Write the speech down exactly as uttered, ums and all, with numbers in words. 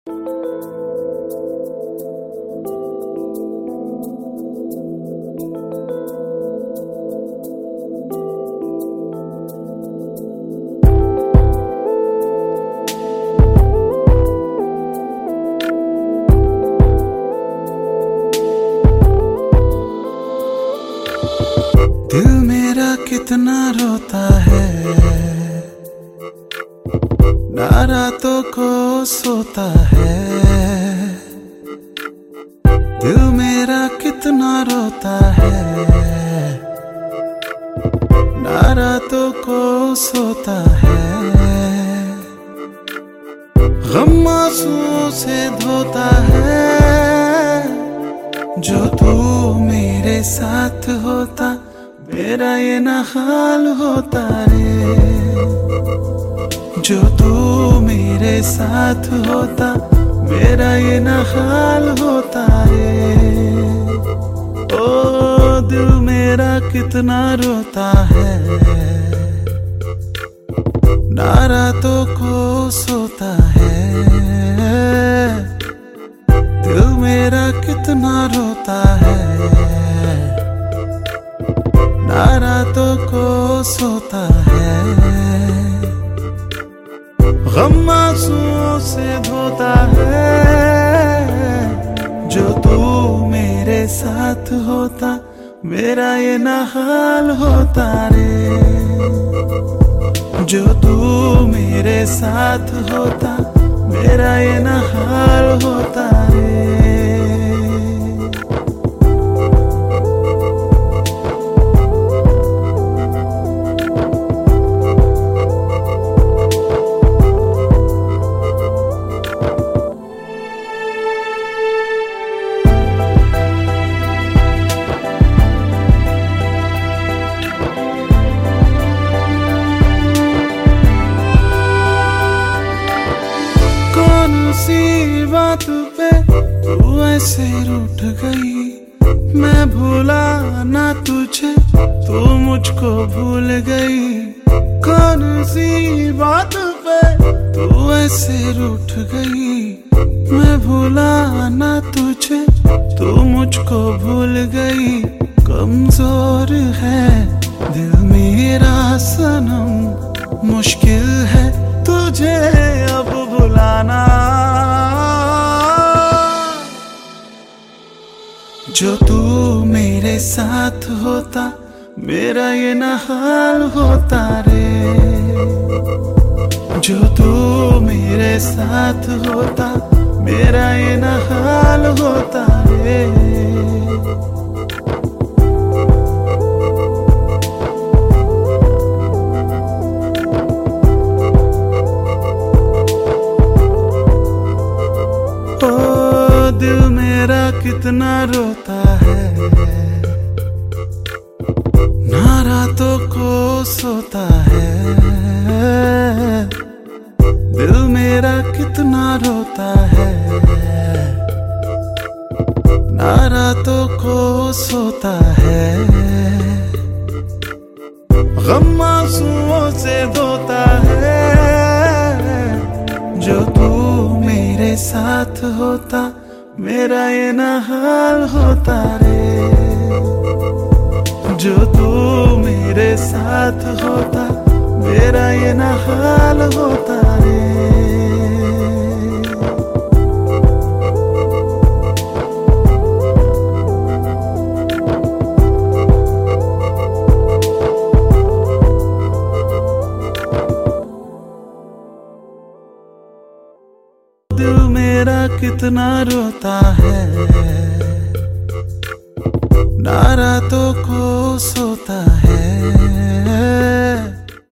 दिल मेरा कितना रोता है, ना रातों को सोता है। दिल मेरा कितना रोता है, ना रातों को सोता है। गम आंसुओं से धोता है, जो तू मेरे साथ होता मेरा ये ना हाल होता रे। जो तू मेरे साथ होता मेरा ये ना हाल होता रे। ओ दिल मेरा कितना रोता है, ना रातों को सोता है। दिल मेरा कितना रोता है, ना रातों को सोता है। गम आंसुओं से धोता है, जो तू मेरे साथ होता मेरा ये ना हाल होता रे। जो तू मेरे साथ होता मेरा ये ना हाल होता रे। सी बात पे तू ऐसे रूठ गई, मैं भूला ना तुझे तू मुझको भूल गई। कौन सी बात पे तू ऐसे रूठ गई, मैं भूला ना तुझे तू मुझको भूल गई। कमजोर है दिल मेरा सनम, मुश्किल है तुझे अब भुलाना। जो तू मेरे साथ होता मेरा ये ना हाल होता रे। जो तू मेरे साथ होता मेरा ये ना हाल होता रे। दिल मेरा कितना रोता है, ना रातों को सोता है। दिल मेरा कितना रोता है, ना रातों को सोता है। गम आंसुओं से धोता है, जो तू मेरे साथ होता मेरा ये ना हाल होता रे। जो तू मेरे साथ होता मेरा ये ना हाल होता रे। दिल मेरा कितना रोता है, ना रातों को सोता है।